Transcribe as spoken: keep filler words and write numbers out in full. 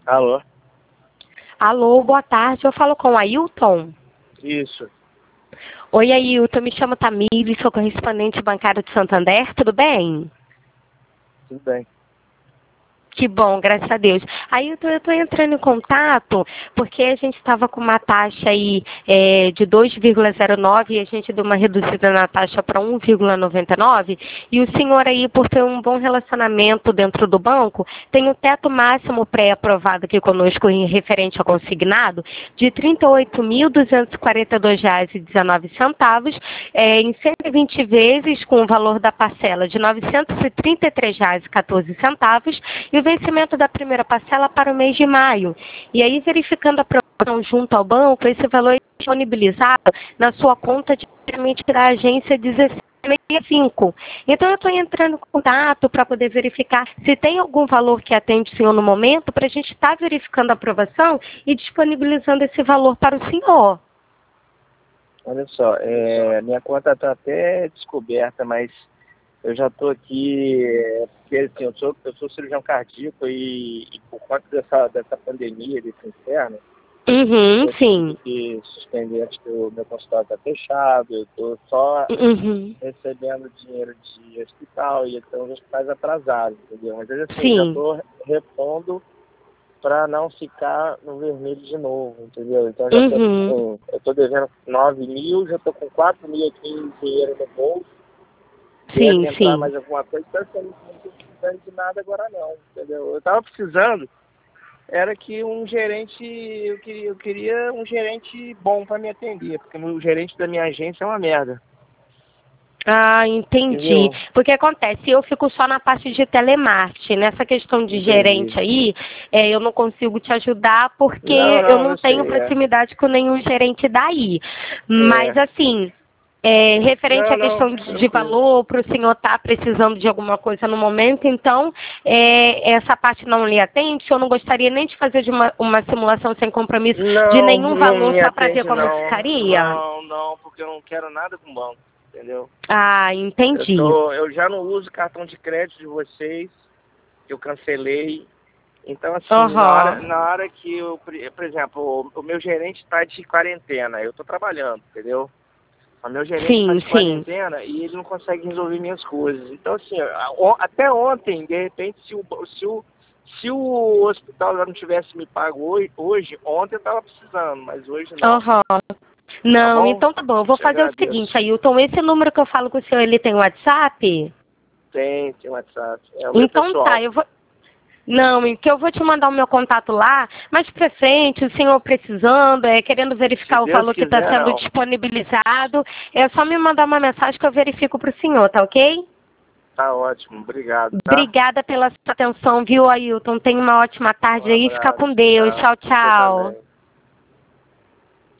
Alô? Alô, boa tarde. Eu falo com o Ailton. Isso. Oi, Ailton. Me chamo Tamires, sou correspondente bancário de Santander. Tudo bem? Tudo bem. Que bom, graças a Deus. Aí eu estou entrando em contato porque a gente estava com uma taxa aí é, de dois vírgula zero nove e a gente deu uma reduzida na taxa para um vírgula noventa e nove. E o senhor aí, por ter um bom relacionamento dentro do banco, tem o teto máximo pré-aprovado aqui conosco em referente ao consignado de trinta e oito mil duzentos e quarenta e dois reais e dezenove centavos é, em cento e vinte vezes com o valor da parcela de novecentos e trinta e três reais e quatorze centavos e o vencimento da primeira parcela para o mês de maio. E aí, verificando a promoção junto ao banco, esse valor é disponibilizado na sua conta diretamente da agência dezesseis sessenta e cinco. Então, eu estou entrando em contato para poder verificar se tem algum valor que atende o senhor no momento, para a gente estar tá verificando a aprovação e disponibilizando esse valor para o senhor. Olha só, é, minha conta está até descoberta, mas eu já estou aqui, é, porque assim, eu sou, eu sou cirurgião cardíaco e, e por conta dessa, dessa pandemia, desse inferno, Uhum, eu tive sim. que suspender, acho que o meu consultório está fechado, eu estou só Uhum. recebendo dinheiro de hospital e então os hospitais atrasados, entendeu? Mas assim, já Sim. estou repondo para não ficar no vermelho de novo, entendeu? Então já estou Uhum. com, eu estou devendo nove mil, já estou com quatro mil aqui em dinheiro no bolso, deve Sim, entrar sim. mais alguma coisa, então assim, eu não estou precisando de nada agora não, entendeu? Eu estava precisando, era que um gerente, eu queria, eu queria um gerente bom para me atender, porque o gerente da minha agência é uma merda, Ah, entendi. entendeu? Porque acontece, eu fico só na parte de telemarketing. Nessa questão de Entendi. gerente aí, é, eu não consigo te ajudar Não, porque eu não, não eu tenho sei, é. proximidade com nenhum gerente daí. Mas É. assim, é, referente Não, à não, questão de, de tranquilo. valor, para o senhor estar precisando de alguma coisa no momento, então é, essa parte não lhe atende. Eu não gostaria nem de fazer de uma, uma simulação sem compromisso de Não, nenhum não valor me só para ver atende como não. ficaria. Não, não, porque eu não quero nada com banco, entendeu? Ah, Eu entendi. tô, eu já não uso cartão de crédito de vocês, que eu cancelei. Então assim, na hora, Aham. na hora que eu, por exemplo, o, o meu gerente está de quarentena, eu estou trabalhando, entendeu? O meu gerente está Sim, de sim. quarentena e ele não consegue resolver minhas coisas. Então assim, a- o- até ontem, de repente, se o, se o, se o hospital já não tivesse me pago hoje, hoje ontem eu estava precisando, mas hoje não. Aham. Tá Não, bom? então tá bom. Eu vou Te fazer o seguinte, agradeço. Ailton. Esse número que eu falo com o senhor, ele tem WhatsApp? Tem, tem WhatsApp. É o meu Então tá, pessoal. eu vou... Não, que eu vou te mandar o meu contato lá, mas pra frente, o senhor precisando, é, querendo Se verificar o Deus valor que está quiser, sendo não. disponibilizado, é só me mandar uma mensagem que eu verifico pro senhor, tá ok? Tá ótimo. Obrigado, tá? Obrigada pela sua atenção, viu, Ailton? Tenha uma ótima Um tarde aí, fica abraço. com Deus. Tchau. Tchau, Você tchau. também.